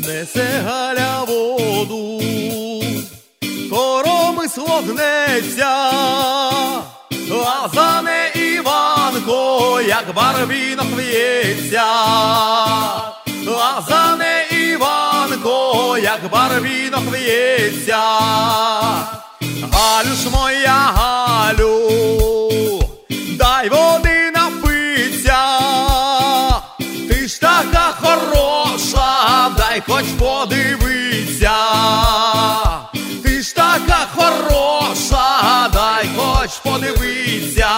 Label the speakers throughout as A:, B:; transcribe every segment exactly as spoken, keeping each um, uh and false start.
A: несе Галя воду, коромисло гнеться, а за не Іванко, як барвінок в'ється, а за не Іванко, як барвінок в'ється. Галю ж моя, Галю, дай води напиться, ти ж така хороша, дай хоч подивиться, ти ж така хороша, дай хоч подивиться.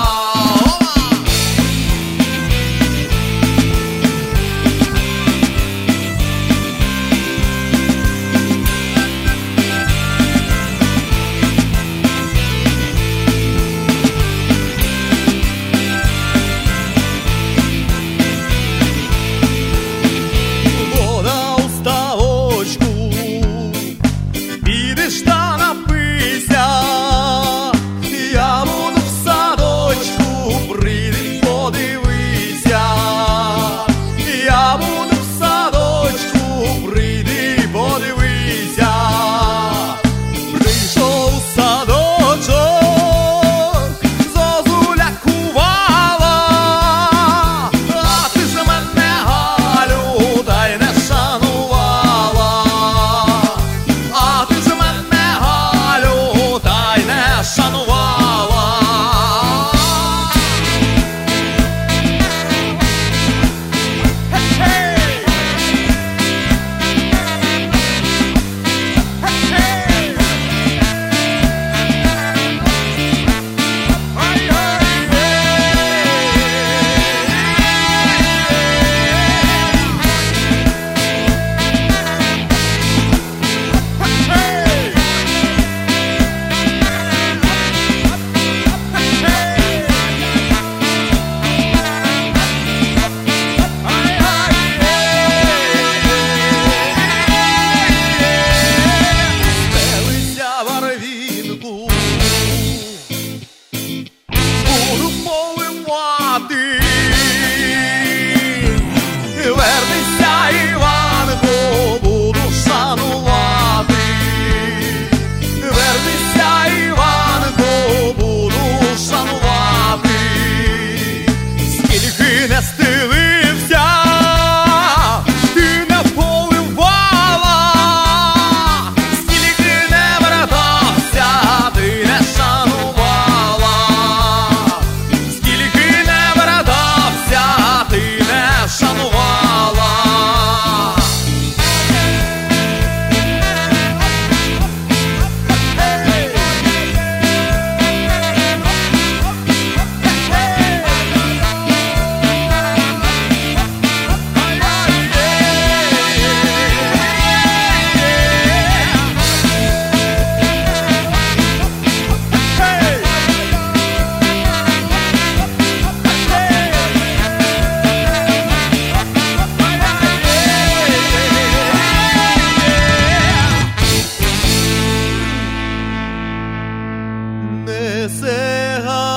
A: Несе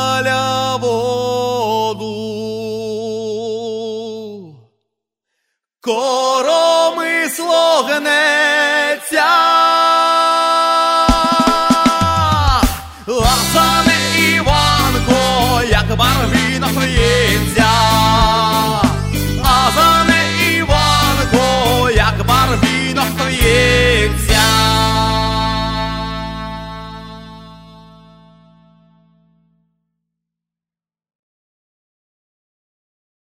A: Галя воду, коромисло гнеться, а за